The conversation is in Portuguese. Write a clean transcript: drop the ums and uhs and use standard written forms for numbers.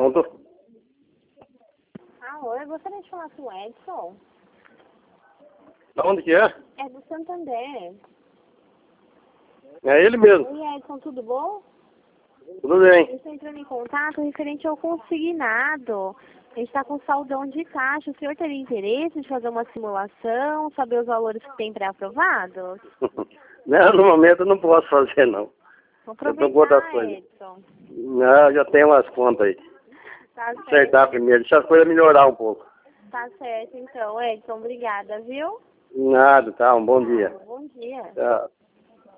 Pronto. Alô, eu gostaria de falar com o Edson. Da onde que é? É do Santander. É ele mesmo. Oi, Edson, tudo bom? Tudo bem. Eu estou entrando em contato referente ao consignado. A gente está com saldão de caixa. O senhor teria interesse de fazer uma simulação, saber os valores que tem pré-aprovados? Não, no momento eu não posso fazer, não. Vamos Eu tô com outras aproveitar, coisas. Edson. Não, já tenho umas contas aí. Tá certo. Acertar primeiro, deixa as coisas melhorar um pouco. Tá certo, então, Edson. Obrigada, viu? Nada, tá? Um bom dia. Bom dia. Tchau.